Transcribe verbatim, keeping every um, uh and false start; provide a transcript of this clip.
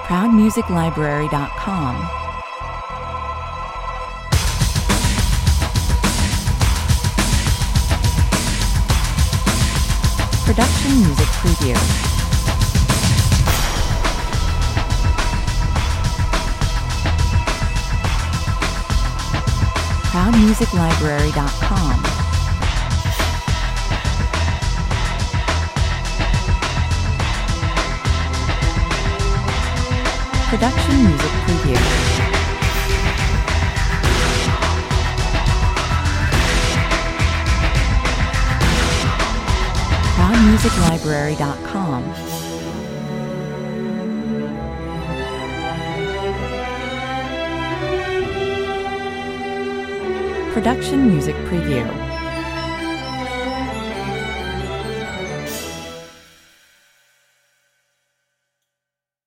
proud music library dot com. Production Music Preview. proud music library dot com. Production Music Preview. proud music library dot com. Production Music Preview.